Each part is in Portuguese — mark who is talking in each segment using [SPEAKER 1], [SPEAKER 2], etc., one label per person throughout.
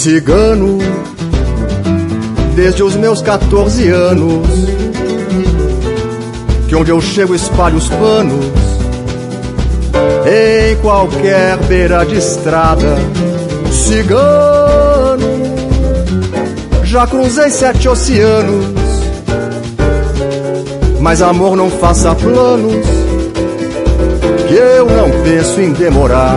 [SPEAKER 1] Cigano, desde os meus 14 anos, que onde eu chego espalho os panos, em qualquer beira de estrada. Cigano, já cruzei 7 oceanos, mas amor não faça planos, que eu não penso em demorar.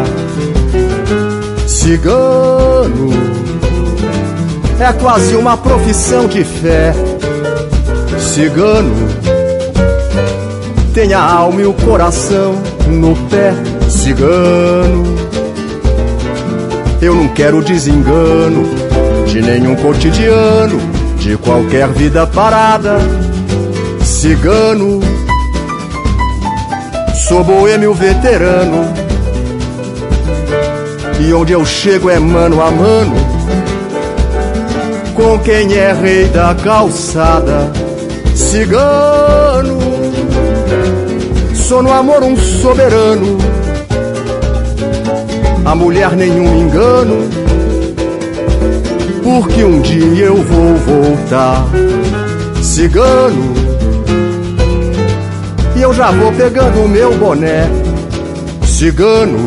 [SPEAKER 1] Cigano, é quase uma profissão de fé. Cigano, tem a alma e o coração no pé. Cigano, eu não quero desengano de nenhum cotidiano, de qualquer vida parada. Cigano, sou boêmio veterano, e onde eu chego é mano a mano com quem é rei da calçada. Cigano, sou no amor um soberano, a mulher nenhum engano, porque um dia eu vou voltar. Cigano, e eu já vou pegando o meu boné. Cigano,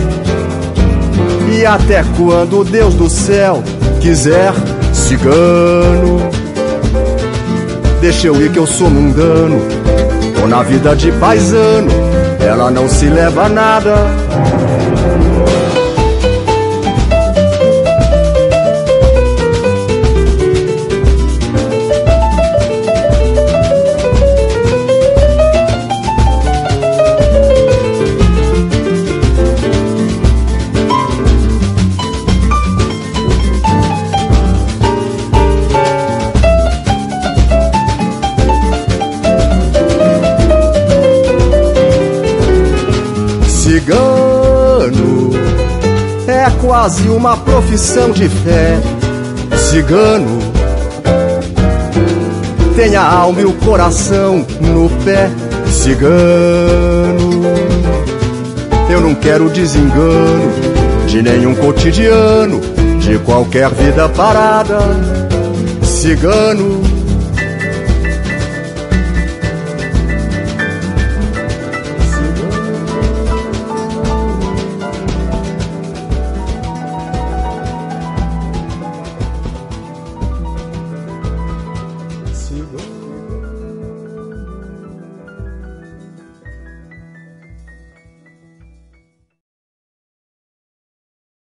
[SPEAKER 1] e até quando Deus do céu quiser. Cigano, deixa eu ir que eu sou mundano, tô na vida de paisano, ela não se leva a nada. Cigano, é quase uma profissão de fé. Cigano, tem a alma e o coração no pé. Cigano, eu não quero desengano de nenhum cotidiano, de qualquer vida parada. Cigano, Cigano.